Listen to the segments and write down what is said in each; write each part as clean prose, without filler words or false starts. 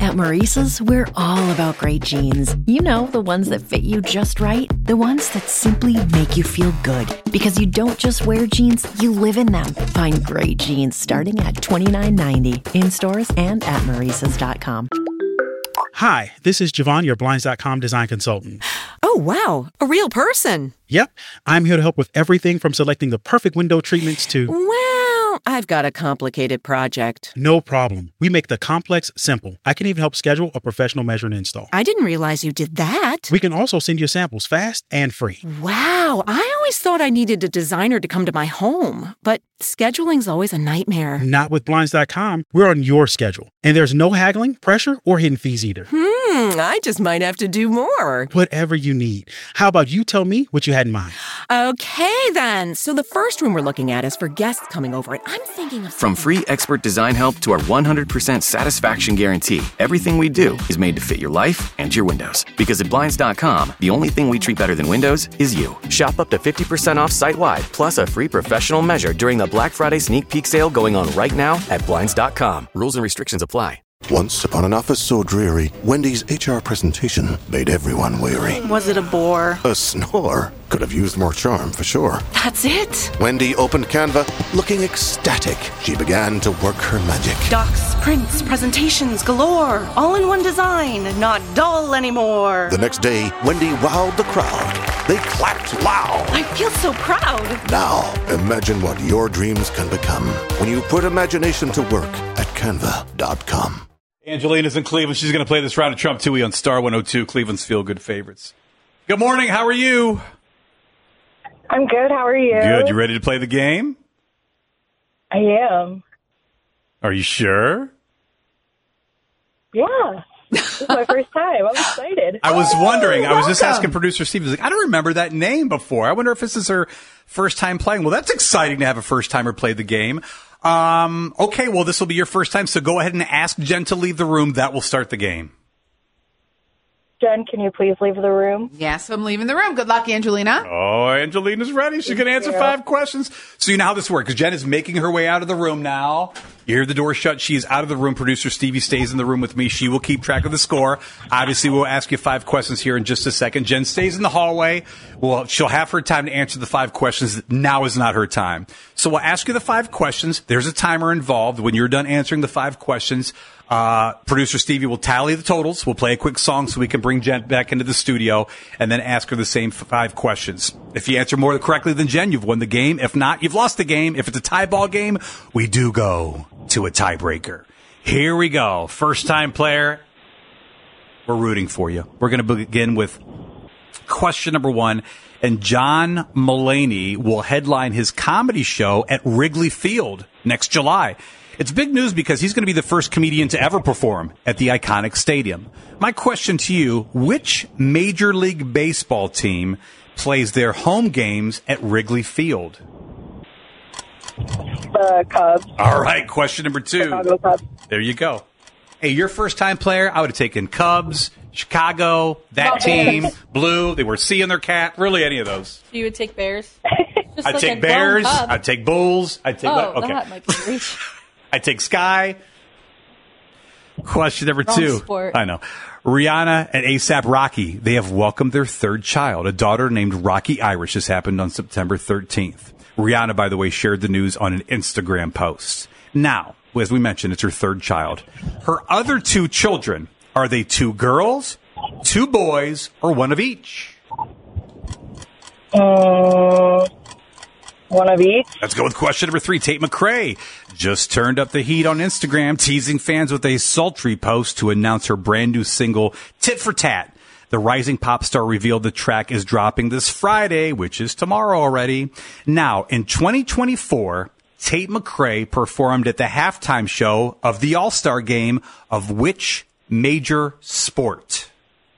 At Maurice's, we're all about great jeans. You know, the ones that fit you just right. The ones that simply make you feel good. Because you don't just wear jeans, you live in them. Find great jeans starting at $29.90 in stores and at Maurice's.com. Hi, this is Javon, your Blinds.com design consultant. Oh, wow. A real person. Yep. I'm here to help with everything from selecting the perfect window treatments to... Well, I've got a complicated project. No problem. We make the complex simple. I can even help schedule a professional measure and install. I didn't realize you did that. We can also send you samples fast and free. Wow. I always thought I needed a designer to come to my home, but scheduling's always a nightmare. Not with Blinds.com. We're on your schedule. And there's no haggling, pressure, or hidden fees either. I just might have to do more. Whatever you need. How about you tell me what you had in mind? Okay, then. So the first room we're looking at is for guests coming over, and I'm thinking of... From free expert design help to our 100% satisfaction guarantee, everything we do is made to fit your life and your windows. Because at Blinds.com, the only thing we treat better than windows is you. Shop up to 50% off site-wide, plus a free professional measure during the Black Friday sneak peek sale going on right now at Blinds.com. Rules and restrictions apply. Once upon an office so dreary, Wendy's HR presentation made everyone weary. Was it a bore? A snore. Could have used more charm, for sure. That's it? Wendy opened Canva, looking ecstatic. She began to work her magic. Docs, prints, presentations galore. All in one design, not dull anymore. The next day, Wendy wowed the crowd. They clapped loud. I feel so proud. Now, imagine what your dreams can become when you put imagination to work at Canva.com. Angelina's in Cleveland. She's going to play this round of Trump Tooie on Star 102, Cleveland's feel-good favorites. Good morning. How are you? I'm good. How are you? Good. You ready to play the game? I am. Are you sure? Yeah. This is my first time. I'm excited. I was wondering. I was just asking producer Steve. He was like, I don't remember that name before. I wonder if this is her first time playing. Well, that's exciting to have a first-timer play the game. Okay, well, this will be your first time, so go ahead and ask Jen to leave the room. That will start the game. Jen, can you please leave the room? Yes, I'm leaving the room. Good luck, Angelina. Oh, Angelina's ready. She can answer 5 questions. So you know how this works. Jen is making her way out of the room now. You hear the door shut. She is out of the room. Producer Stevie stays in the room with me. She will keep track of the score. Obviously, we'll ask you 5 questions here in just a second. Jen stays in the hallway. Well, she'll have her time to answer the 5 questions. Now is not her time. So we'll ask you the 5 questions. There's a timer involved. When you're done answering the 5 questions, producer Stevie will tally the totals. We'll play a quick song so we can bring Jen back into the studio and then ask her the same 5 questions. If you answer more correctly than Jen, you've won the game. If not, you've lost the game. If it's a tie ball game, we do go to a tiebreaker. Here we go. First time player. We're rooting for you. We're going to begin with question number 1. And John Mulaney will headline his comedy show at Wrigley Field next July. It's big news because he's going to be the first comedian to ever perform at the iconic stadium. My question to you, which Major League Baseball team plays their home games at Wrigley Field? The Cubs. All right, question number 2. Chicago Cubs. There you go. Hey, your first-time player, I would have taken Cubs, Chicago, that team, Blue. They were seeing their cat. Really, any of those. You would take Bears? Just I'd like take a Bears. grown cub. I'd take Bulls. I'd take okay. That might be reach. I'd take Sky. Question number Wrong 2. sport. I know. Rihanna and A$AP Rocky, they have welcomed their 3rd child. A daughter named Rocky Irish. This happened on September 13th. Rihanna, by the way, shared the news on an Instagram post. Now, as we mentioned, it's her 3rd child. Her other 2 children, are they 2 girls, 2 boys, or 1 of each? One of each. Let's go with question number 3. Tate McRae just turned up the heat on Instagram, teasing fans with a sultry post to announce her brand new single, Tit for Tat. The rising pop star revealed the track is dropping this Friday, which is tomorrow already. Now, in 2024, Tate McRae performed at the halftime show of the All-Star Game of which major sport?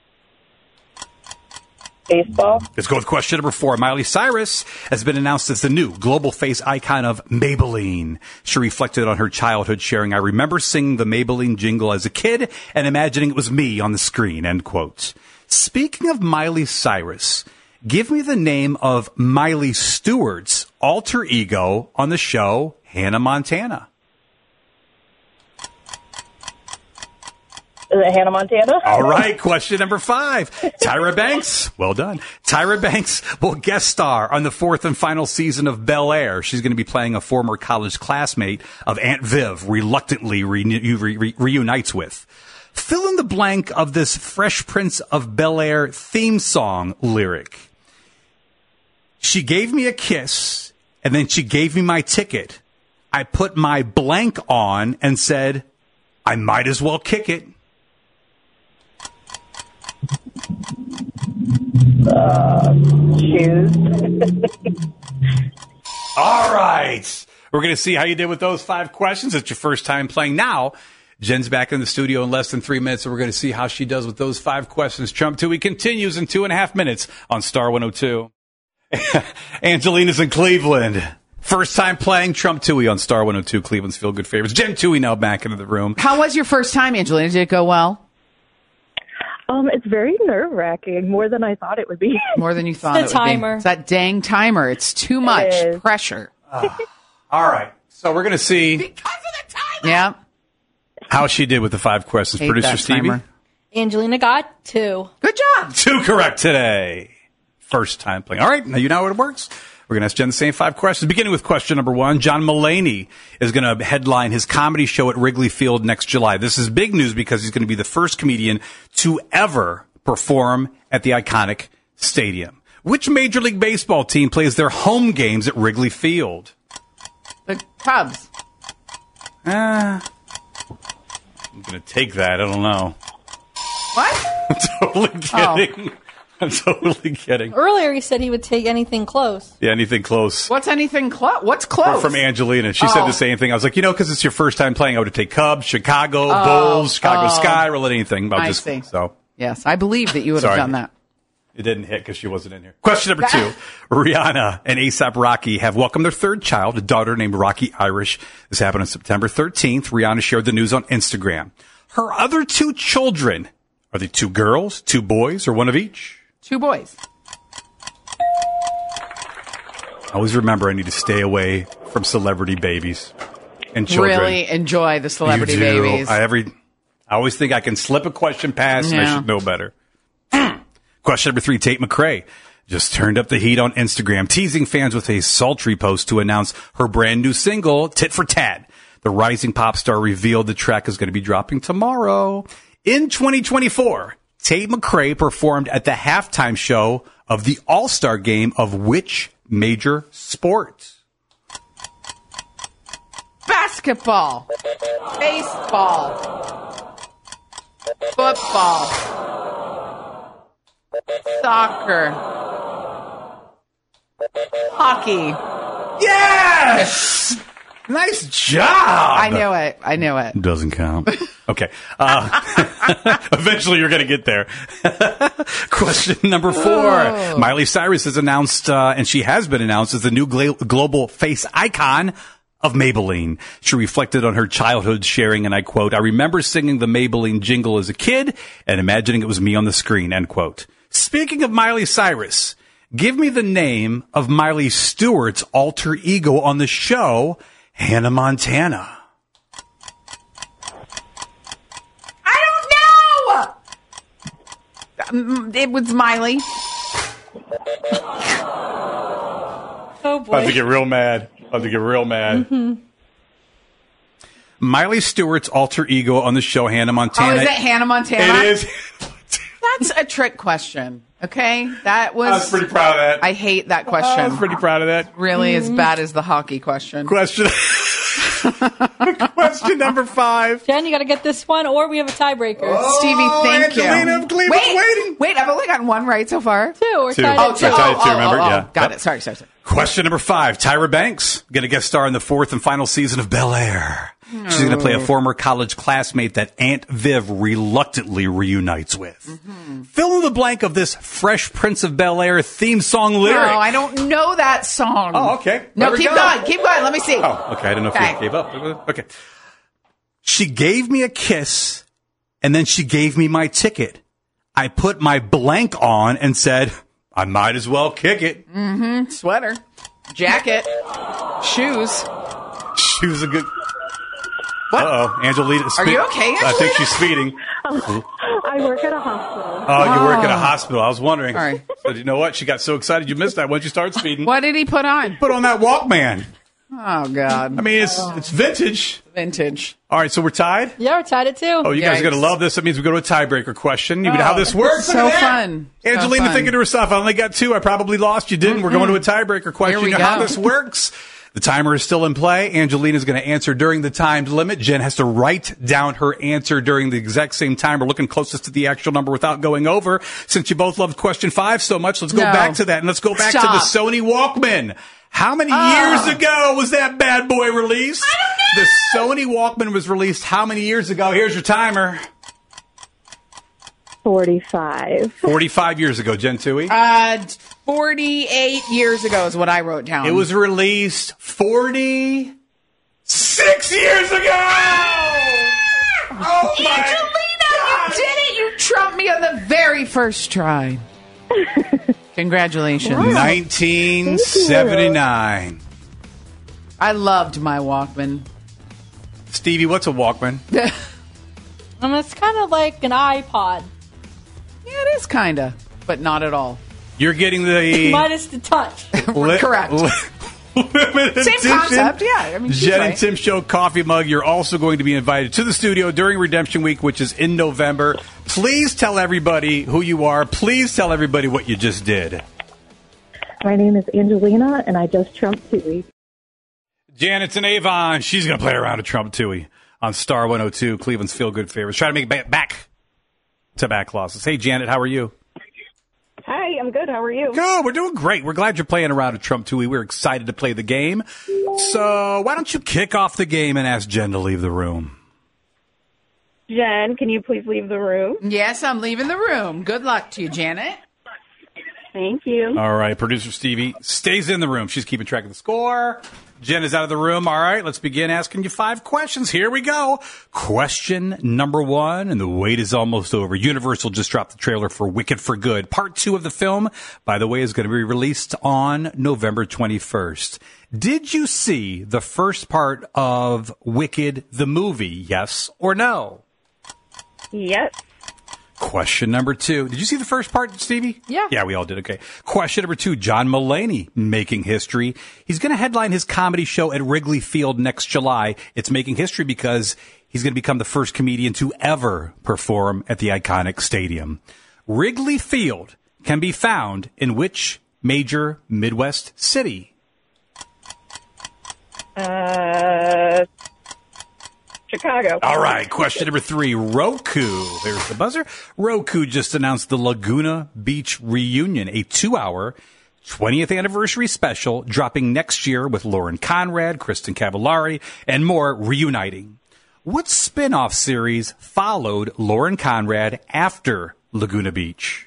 Baseball. Let's go with question number 4. Miley Cyrus has been announced as the new global face icon of Maybelline. She reflected on her childhood, sharing, I remember singing the Maybelline jingle as a kid and imagining it was me on the screen, end quote. Speaking of Miley Cyrus, give me the name of Miley Stewart's alter ego on the show Hannah Montana. Is it Hannah Montana? All right, question number 5. Tyra Banks, well done. Tyra Banks will guest star on the 4th and final season of Bel-Air. She's going to be playing a former college classmate of Aunt Viv, reluctantly reunites with. Fill in the blank of this Fresh Prince of Bel-Air theme song lyric. She gave me a kiss, and then she gave me my ticket. I put my blank on and said, I might as well kick it. Shoes. All right. We're going to see how you did with those 5 questions. It's your first time playing now. Jen's back in the studio in less than 3 minutes, and we're going to see how she does with those 5 questions. Trump Tooie continues in 2.5 minutes on Star 102. Angelina's in Cleveland. First time playing Trump Tooie on Star 102, Cleveland's Feel Good Favorites. Jen Tooie now back into the room. How was your first time, Angelina? Did it go well? It's very nerve-wracking, more than I thought it would be. More than you thought it would timer. be. It's that dang timer. It's too much pressure. All right. So we're going to see Because of the timer. Yeah. how she did with the 5 questions. Hate Producer that Stevie? timer. Angelina got 2. Good job. 2 correct today. First time playing. All right. Now you know how it works. We're going to ask Jen the same 5 questions, beginning with question number 1. John Mulaney is going to headline his comedy show at Wrigley Field next July. This is big news because he's going to be the first comedian to ever perform at the iconic stadium. Which Major League Baseball team plays their home games at Wrigley Field? The Cubs. I'm going to take that. I don't know. What? I'm totally kidding. I'm totally kidding. Earlier, he said he would take anything close. Yeah, anything close. What's anything close? What's close? From Angelina. She said the same thing. I was like, because it's your first time playing, I would take Cubs, Chicago, Bulls, Chicago Sky, or let anything. I see. So Yes, I believe that you would have done that. It didn't hit because she wasn't in here. Question number 2. Rihanna and A$AP Rocky have welcomed their 3rd child, a daughter named Rocky Irish. This happened on September 13th. Rihanna shared the news on Instagram. Her other 2 children, are they 2 girls, 2 boys, or one of each? 2 boys. Always remember I need to stay away from celebrity babies and children. Really enjoy the celebrity You do. babies. I always think I can slip a question past and I should know better. Question number 3, Tate McRae just turned up the heat on Instagram, teasing fans with a sultry post to announce her brand new single, Tit for Tat. The rising pop star revealed the track is going to be dropping tomorrow. In 2024, Tate McRae performed at the halftime show of the All-Star Game of which major sport? Basketball. Baseball. Football. Soccer. Hockey. Yes! Nice job! I knew it. Doesn't count. Okay. Eventually you're going to get there. Question number 4. Miley Cyrus has announced, and she has been announced as the new global face icon of Maybelline. She reflected on her childhood, sharing, and I quote, "I remember singing the Maybelline jingle as a kid and imagining it was me on the screen," end quote. Speaking of Miley Cyrus, give me the name of Miley Stewart's alter ego on the show, Hannah Montana. I don't know! It was Miley. Oh, boy. About to get real mad. Mm-hmm. Miley Stewart's alter ego on the show, Hannah Montana. Oh, is it Hannah Montana? It is. That's a trick question. Okay? I was pretty proud of that. I hate that question. I was pretty proud of that. Really as bad as the hockey question. Question number 5. Jen, you got to get this one, or we have a tiebreaker. Stevie, thank Angelina you. of Cleveland's waiting. Wait, I've only gotten one right so far. 2. We're Two. tied Oh, at two. 2. I tied it too, remember? Yeah. Got Yep. it. Sorry. Question number 5. Tyra Banks going to guest star in the 4th and final season of Bel-Air. She's going to play a former college classmate that Aunt Viv reluctantly reunites with. Mm-hmm. Fill in the blank of this Fresh Prince of Bel-Air theme song lyric. No, I don't know that song. Oh, okay. No, keep going. Let me see. Oh, okay. I didn't know if you gave up. Okay. She gave me a kiss, and then she gave me my ticket. I put my blank on and said, I might as well kick it. Mm-hmm. Sweater. Jacket. Shoes. Shoes are good. What? Uh-oh. Angelina. Are you okay, I think Angelina? she's speeding. I work at a hospital. Oh, you work at a hospital. I was wondering. All right. But you know what? She got so excited you missed that once you started speeding. What did he put on? Put on that Walkman. Oh, God. I mean, it's vintage. Vintage. All right, so we're tied? Yeah, we're tied at 2. Oh, you guys are Yikes. going to love this. That means we go to a tiebreaker question. You know how this works? So Look at that. fun. So Angelina fun. thinking to herself, I only got 2. I probably lost. You didn't. We're going to a tiebreaker question. Here we You know how go. this works? The timer is still in play. Angelina's going to answer during the timed limit. Jen has to write down her answer during the exact same time. We're looking closest to the actual number without going over. Since you both loved question 5 so much, let's go No. back to that. And let's go back to the Sony Walkman. How many years ago was that bad boy released? I don't know. The Sony Walkman was released how many years ago? Here's your timer. 45. 45 years ago, Jen Tui. 48 years ago is what I wrote down. It was released 46 years ago! Oh, my Angelina, you did it! You trumped me on the very first try. Congratulations. 1979. I loved my Walkman. Stevie, what's a Walkman? It's kind of like an iPod. Yeah, it is kind of, but not at all. You're getting the... Minus the touch. Correct. limited Same edition concept, yeah. I mean, she's Jen right. and Tim Show coffee mug. You're also going to be invited to the studio during Redemption Week, which is in November. Please tell everybody who you are. Please tell everybody what you just did. My name is Angelina, and I just trumped Tui. Janet's in Avon. She's going to play around a Trump Tui on Star 102, Cleveland's feel-good favorites. Try to make it back to back losses. Hey, Janet, how are you? Hi, I'm good. How are you? Good. We're doing great. We're glad you're playing around a Trump Tui. We're excited to play the game. So why don't you kick off the game and ask Jen to leave the room? Jen, can you please leave the room? Yes, I'm leaving the room. Good luck to you, Janet. Thank you. All right. Producer Stevie stays in the room. She's keeping track of the score. Jen is out of the room. All right, let's begin asking you 5 questions. Here we go. Question number 1, and the wait is almost over. Universal just dropped the trailer for Wicked for Good. Part 2 of the film, by the way, is going to be released on November 21st. Did you see the first part of Wicked, the movie, yes or no? Yes. Question number 2. Did you see the first part, Stevie? Yeah. Yeah, we all did. Okay. Question number 2. John Mulaney making history. He's going to headline his comedy show at Wrigley Field next July. It's making history because he's going to become the first comedian to ever perform at the iconic stadium. Wrigley Field can be found in which major Midwest city? Chicago. All right. Question number 3. Roku. There's the buzzer. Roku just announced the Laguna Beach Reunion, a 2-hour 20th anniversary special dropping next year with Lauren Conrad, Kristen Cavallari, and more reuniting. What spin-off series followed Lauren Conrad after Laguna Beach?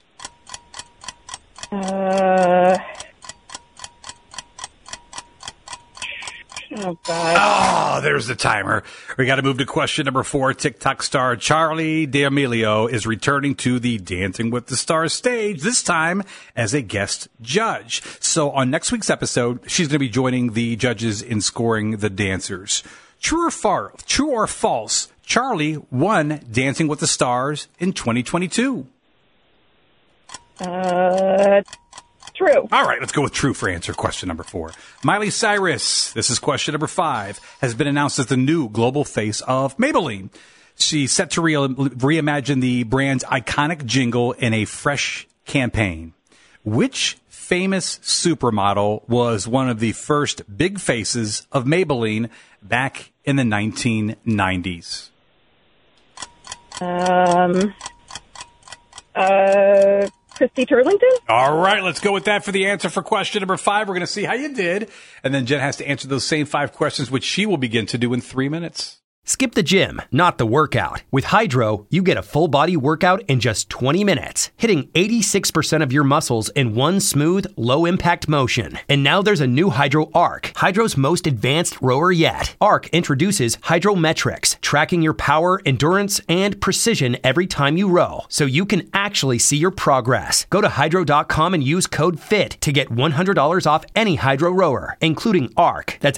Oh, God. Oh, there's the timer. We got to move to question number 4. TikTok star Charlie D'Amelio is returning to the Dancing with the Stars stage, this time as a guest judge. So on next week's episode, she's going to be joining the judges in scoring the dancers. True or false, Charlie won Dancing with the Stars in 2022. True. All right, let's go with true for answer. Question number 4. Miley Cyrus, this is question number 5, has been announced as the new global face of Maybelline. She's set to reimagine the brand's iconic jingle in a fresh campaign. Which famous supermodel was one of the first big faces of Maybelline back in the 1990s? Christy Turlington? All right, let's go with that for the answer for question number 5. We're going to see how you did. And then Jen has to answer those same 5 questions, which she will begin to do in 3 minutes. Skip the gym, not the workout. With Hydro, you get a full body workout in just 20 minutes, hitting 86% of your muscles in one smooth, low impact motion. And now there's a new Hydro Arc, Hydro's most advanced rower yet. Arc introduces Hydrometrics, tracking your power, endurance, and precision every time you row, so you can actually see your progress. Go to hydro.com and use code FIT to get $100 off any Hydro rower, including Arc. That's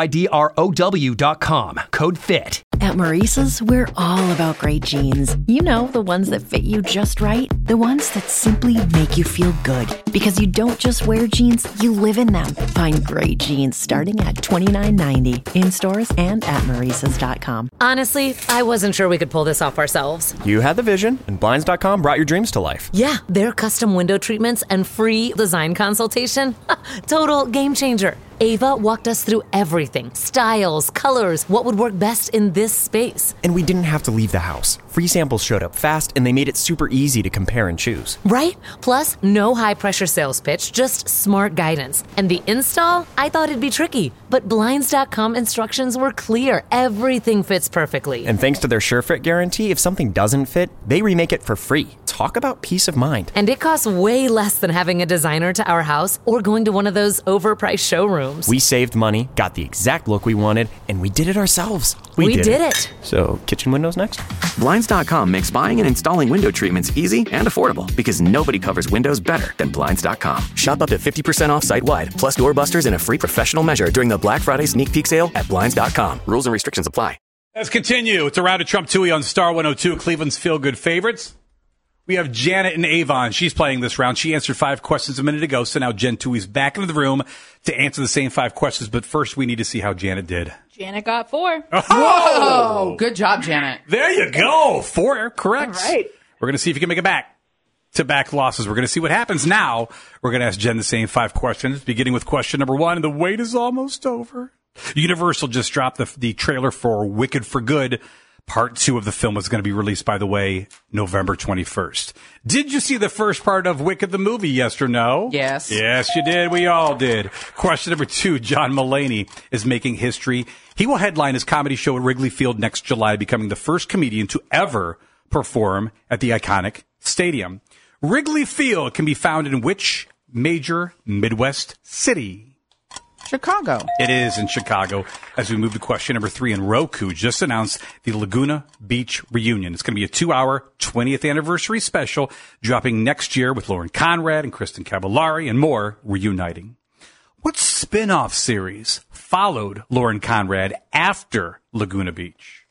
HYDROW.com. Code FIT. At Maurice's, we're all about great jeans. You know, the ones that fit you just right. The ones that simply make you feel good. Because you don't just wear jeans, you live in them. Find great jeans starting at $29.90 in stores and at Maurice's.com. Honestly, I wasn't sure we could pull this off ourselves. You had the vision, and Blinds.com brought your dreams to life. Yeah, their custom window treatments and free design consultation. Total game changer. Ava walked us through everything. Styles, colors, what would work best in this space. And we didn't have to leave the house. Free samples showed up fast, and they made it super easy to compare and choose. Right? Plus, no high-pressure sales pitch, just smart guidance. And the install? I thought it'd be tricky, but Blinds.com instructions were clear. Everything fits perfectly. And thanks to their SureFit guarantee, if something doesn't fit, they remake it for free. Talk about peace of mind. And it costs way less than having a designer to our house or going to one of those overpriced showrooms. We saved money, got the exact look we wanted, and we did it ourselves. We did it. So, kitchen windows next? Blinds.com makes buying and installing window treatments easy and affordable because nobody covers windows better than Blinds.com. Shop up to 50% off site-wide, plus doorbusters and a free professional measure during the Black Friday sneak peek sale at Blinds.com. Rules and restrictions apply. Let's continue. It's a round of Trump Tui on Star 102, Cleveland's feel-good favorites. We have Janet and Avon. She's playing this round. She answered 5 questions a minute ago, so now Jen Tui's back into the room to answer the same 5 questions. But first, we need to see how Janet did. Janet got 4. Oh! Whoa! Good job, Janet. There you go. 4, correct. All right. We're going to see if you can make it back-to-back losses. We're going to see what happens now. We're going to ask Jen the same 5 questions, beginning with question number 1. And the wait is almost over. Universal just dropped the trailer for Wicked for Good. Part 2 of the film is going to be released, by the way, November 21st. Did you see the first part of Wicked the movie, yes or no? Yes. Yes, you did. We all did. Question number 2, John Mulaney is making history. He will headline his comedy show at Wrigley Field next July, becoming the first comedian to ever perform at the iconic stadium. Wrigley Field can be found in which major Midwest city? Chicago. It is in Chicago. As we move to question number 3, and Roku just announced the Laguna Beach reunion. It's going to be a 2-hour 20th anniversary special dropping next year with Lauren Conrad and Kristen Cavallari and more reuniting. What spin-off series followed Lauren Conrad after Laguna Beach?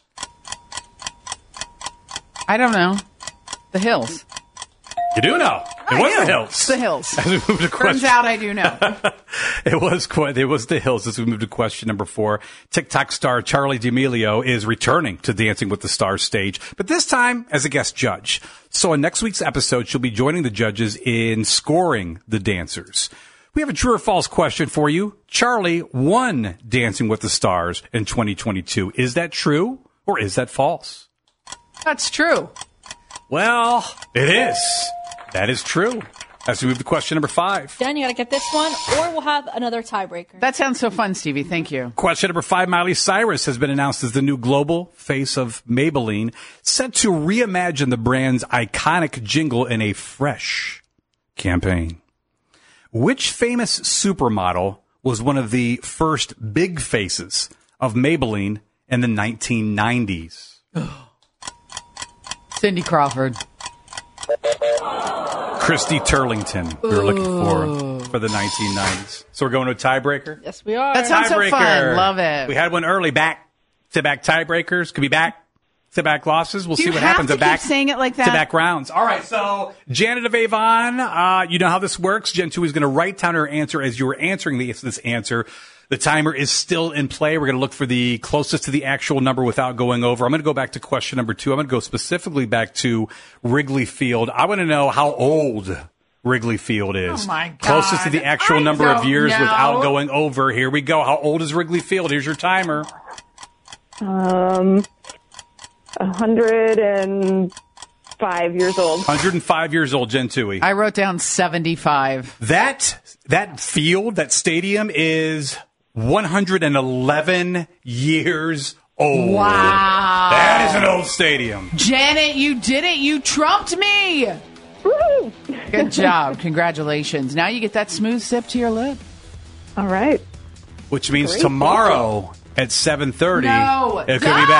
I don't know. The Hills. You do know. It was The Hills. It's The Hills. As we move to question. Turns out I do know. It was The Hills. As we move to question number 4, TikTok star Charli D'Amelio is returning to Dancing with the Stars stage, but this time as a guest judge. So on next week's episode, she'll be joining the judges in scoring the dancers. We have a true or false question for you. Charli won Dancing with the Stars in 2022. Is that true or is that false? That's true. Well, it is. That is true. As we move to question number 5. Jen, you got to get this one, or we'll have another tiebreaker. That sounds so fun, Stevie. Thank you. Question number 5. Miley Cyrus has been announced as the new global face of Maybelline, set to reimagine the brand's iconic jingle in a fresh campaign. Which famous supermodel was one of the first big faces of Maybelline in the 1990s? Cindy Crawford. Christy Turlington, we were looking for the 1990s. So we're going to a tiebreaker? Yes, we are. That sounds so fun. Love it. We had one early. Back-to-back tiebreakers. Could be back-to-back losses. We'll see what happens. Do you have to keep saying it like that? To-back rounds. All right, so Janet of Avon, you know how this works. Jen Tui is going to write down her answer as you were answering this answer. The timer is still in play. We're going to look for the closest to the actual number without going over. I'm going to go back to question number 2. I'm going to go specifically back to Wrigley Field. I want to know how old Wrigley Field is. Oh, my God. Closest to the actual number of years without going over. Here we go. How old is Wrigley Field? Here's your timer. 105 years old. 105 years old, Jen Tui. I wrote down 75. That field, that stadium is 111 years Oh, wow. That is an old stadium. Janet, you did it. You trumped me. Woo! Good job. Congratulations. Now you get that smooth sip to your lip. All right. Which means Great. tomorrow at 7:30, it could be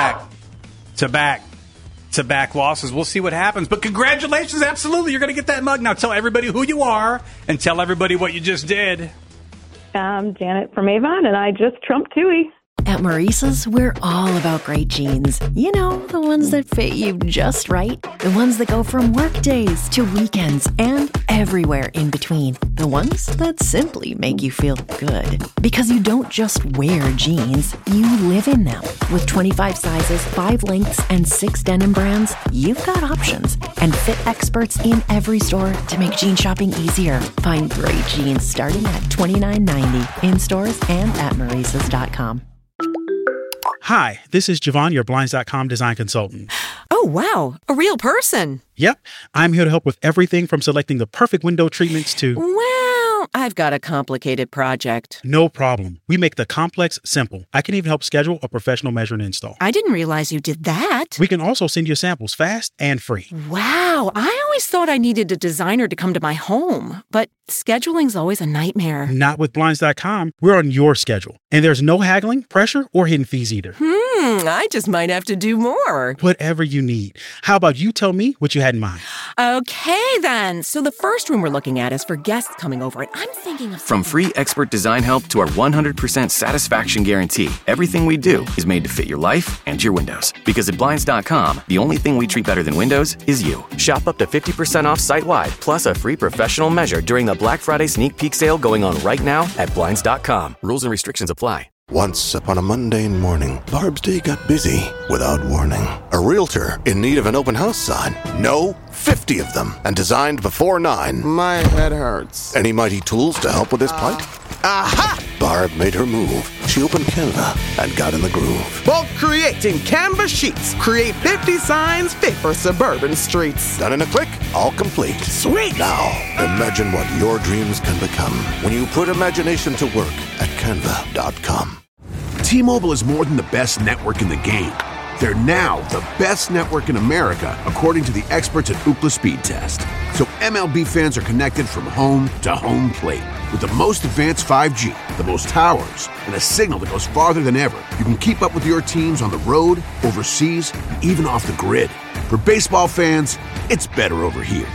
back-to-back losses. We'll see what happens. But congratulations, absolutely. You're going to get that mug. Now tell everybody who you are and tell everybody what you just did. I'm Janet from Avon, and I just trumped Tui. At Maurice's, we're all about great jeans. You know, the ones that fit you just right. The ones that go from work days to weekends and everywhere in between. The ones that simply make you feel good. Because you don't just wear jeans, you live in them. With 25 sizes, 5 lengths, and 6 denim brands, you've got options. And fit experts in every store to make jean shopping easier. Find great jeans starting at $29.90 in stores and at Maurice's.com. Hi, this is Javon, your Blinds.com design consultant. Oh, wow. A real person. Yep, I'm here to help with everything from selecting the perfect window treatments to... Well, I've got a complicated project. No problem. We make the complex simple. I can even help schedule a professional measure and install. I didn't realize you did that. We can also send you samples fast and free. Wow. I always thought I needed a designer to come to my home, but scheduling's always a nightmare. Not with Blinds.com. We're on your schedule. And there's no haggling, pressure, or hidden fees either. I just might have to do more. Whatever you need. How about you tell me what you had in mind? Okay, then. So the first room we're looking at is for guests coming over, and I'm thinking of... From free expert design help to our 100% satisfaction guarantee, everything we do is made to fit your life and your windows. Because at Blinds.com, the only thing we treat better than windows is you. Shop up to 50% off site-wide, plus a free professional measure during the Black Friday sneak peek sale going on right now at Blinds.com. Rules and restrictions apply. Once upon a mundane morning, Barb's day got busy without warning. A realtor in need of an open house sign. No, 50 of them, and designed before 9. My head hurts. Any mighty tools to help with his plight? Aha! Barb made her move. She opened Canva and got in the groove. Bulk creating Canva sheets. Create 50 signs fit for suburban streets. Done in a click, all complete. Sweet! Now, imagine what your dreams can become when you put imagination to work at Canva.com. T-Mobile is more than the best network in the game. They're now the best network in America, according to the experts at Ookla Speed Test. So MLB fans are connected from home to home plate. With the most advanced 5G, the most towers, and a signal that goes farther than ever, you can keep up with your teams on the road, overseas, and even off the grid. For baseball fans, it's better over here.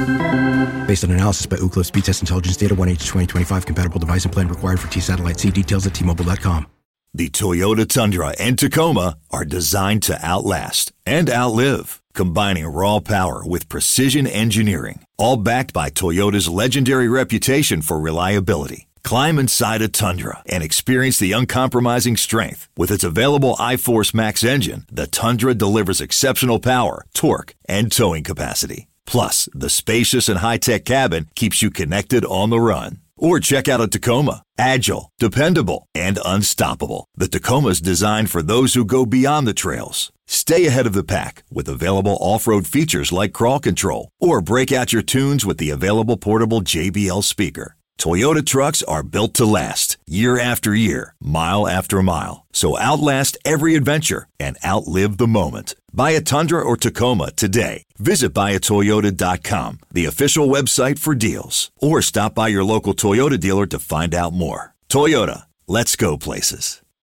Based on analysis by Ookla Speed Test Intelligence Data, 1H2025 compatible device and plan required for T-Satellite. See details at T-Mobile.com. The Toyota Tundra and Tacoma are designed to outlast and outlive, combining raw power with precision engineering, all backed by Toyota's legendary reputation for reliability. Climb inside a Tundra and experience the uncompromising strength. With its available iForce Max engine, the Tundra delivers exceptional power, torque, and towing capacity. Plus, the spacious and high-tech cabin keeps you connected on the run. Or check out a Tacoma. Agile, dependable, and unstoppable. The Tacoma's designed for those who go beyond the trails. Stay ahead of the pack with available off-road features like crawl control. Or break out your tunes with the available portable JBL speaker. Toyota trucks are built to last, year after year, mile after mile. So outlast every adventure and outlive the moment. Buy a Tundra or Tacoma today. Visit buyatoyota.com, the official website for deals. Or stop by your local Toyota dealer to find out more. Toyota, let's go places.